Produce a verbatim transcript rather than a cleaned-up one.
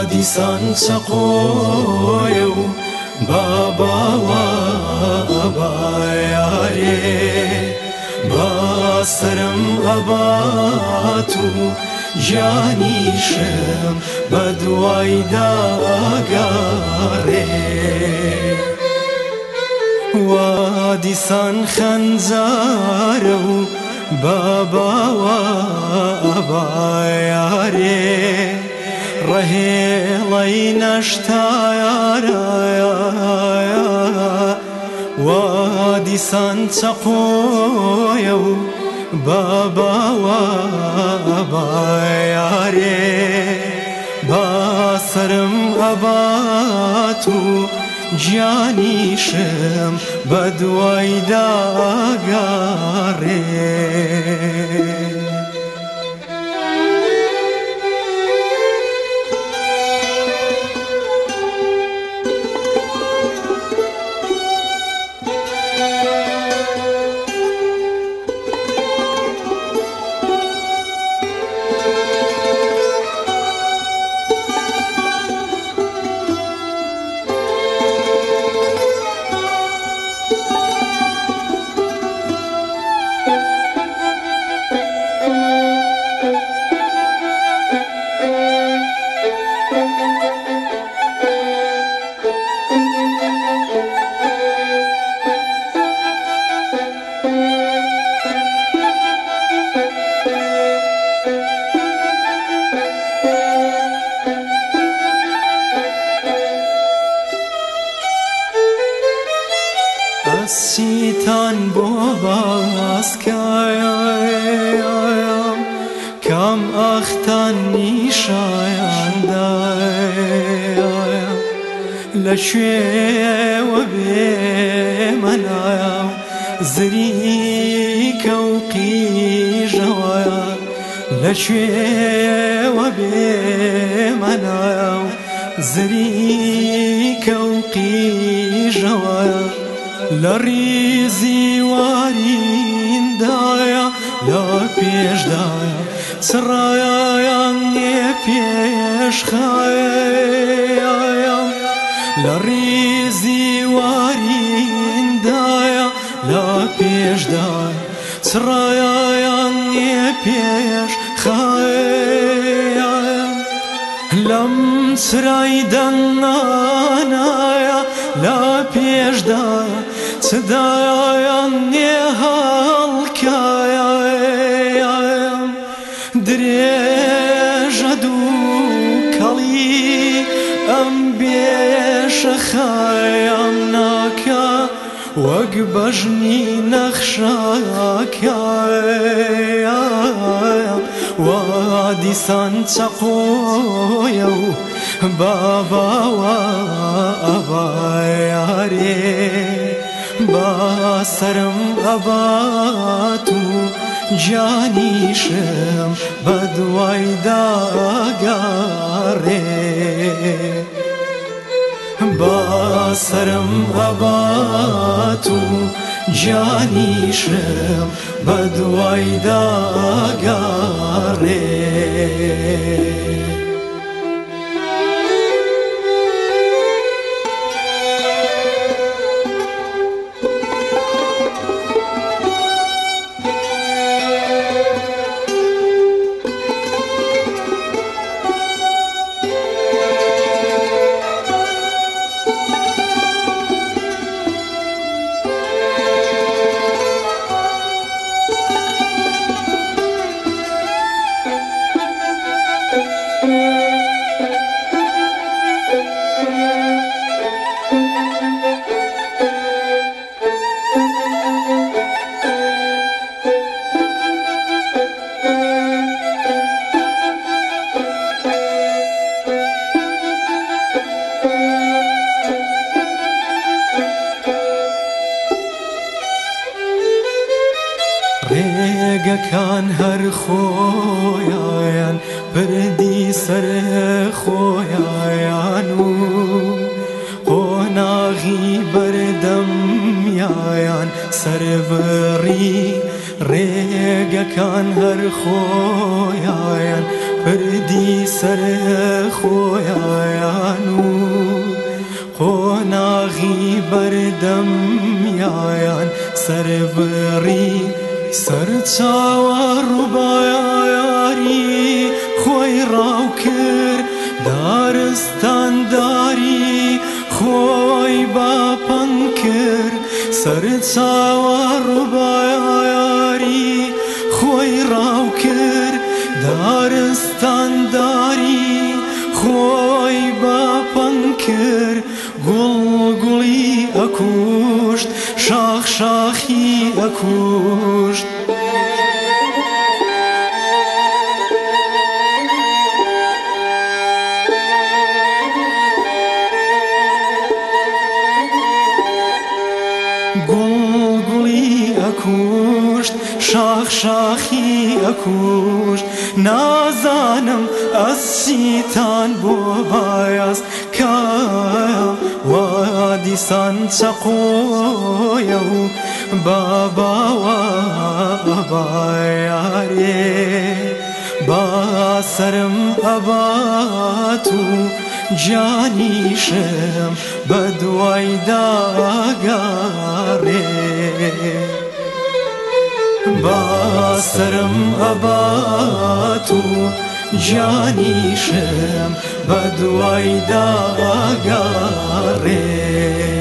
دیسان چەقۆیە و باباوە بایارێ با سرم ئەبات و گیانیشم بە دوای داگەڕێ وا دیسان خەنجارە و باباوە بایارێ ڕەهێڵەی نەشتایارە وا دیسان چەقۆیە و باباوە بایارێ با سرم ئەبات و گیانیشم بە دوای داگەڕێ چیتان بۆ باسکایم کام ئاختان نیشایاندایم لەکوێوە بێمەنایم زریکە و قیژەوەیە لەکوێوە بێمەنایم زریکە و قیژەوەیە لە ڕیزی واریندایە لە پێشدایە چڕایان نێ پێشخایەم لە ڕیزی واریندایە لە پێشدایە چڕایان نێ پێشخایەم لەم چرای دەنگانایە لە پێشدایە چدایان نێ هەڵکایەم درێژە دووکەڵی ئەم بێشەخایەم ناکە وەک بەژنی نەخشاکایەم وا دیسان چەقۆیە و باباوە بایارێ با سرم ئەبات و گیانیشم بە دوای داگەڕێ با سرم ئەبات و گیانیشم بە دوای داگەڕێ ڕێگەکان هەر خۆیان بردی سەر خۆیان و قۆناغی بەردەمیان سەربڕی ڕێگەکان هەر خۆیان پردی سر خۆیان و قۆناغی بەردەم یایان سەر بڕی سەر چاوە ڕووبایاری خۆی ڕاو کرد دارستانداری خۆی باپەن کرد سەر چاوە ڕووبایاری خۆی ڕاو کرد دارستانداری خۆی باپەن کرد گوڵ گوڵی ئەکوشت شاخ شاخی ئەکوشت گوڵ گوڵی ئەکوشت شاخ شاخی ئەکوشت نازانم ئەس چیتان بۆ بایەس کایە وا دیسان چەقۆیە و باباوە بایارێ با سرم ئەبات و جانیشم بەدوای داگەڕێ با سرم ئەبات و جانیشم بەدوای داگەڕێ